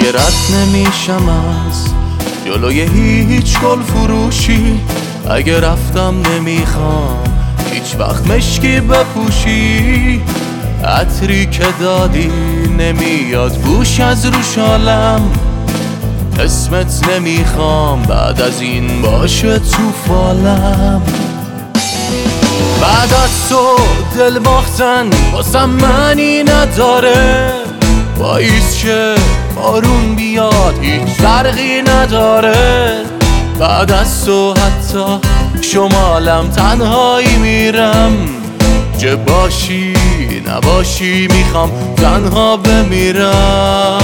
دیگه رد نمیشم از جلوی هیچ گل فروشی. اگه رفتم نمیخوام هیچ وقت مشکی بپوشی. عطری که دادی نمیاد بوش از روش عالم. اسمت نمیخوام بعد از این باشه تو فالم. بعد از تو دل باختن واسم معنی نداره. باعث شه بارون بیاد هیچ فرقی نداره. بعد از تو حتی شمالم تنهایی میرم. چه باشی نباشی میخوام تنها بمیرم.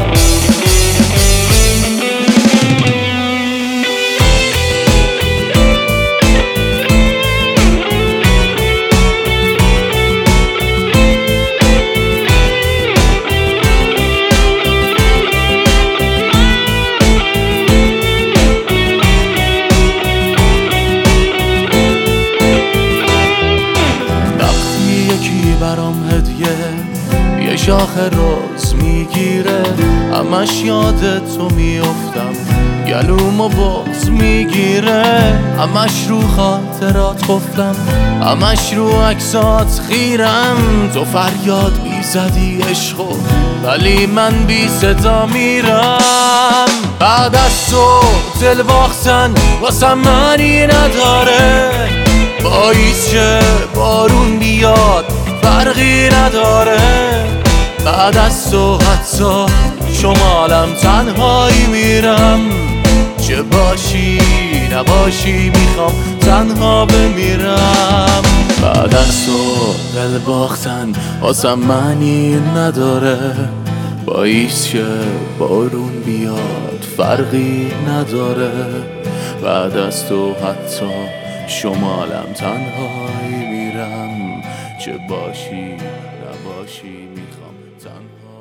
برام هدیه یه شاخ روز میگیره. همش یاد تو میافتم گلومو باز میگیره. همش رو خاطرات خفتم همش رو عکسات خیرم. تو فریاد میزدی عشقو ولی من بی صدا میرم. بعد از تو دل باختن واسم معنی نداره. باعث شه بارون بیاد فرقی نداره. بعد از تو حتی شمالم تنهایی میرم. چه باشی نباشی میخوام تنها بمیرم. بعد از تو دل باختن واسم معنی نداره. باعث شه بارون بیاد فرقی نداره. بعد از تو حتی شمالم تنهایی میرم. چه باشی نباشی میخوام تنها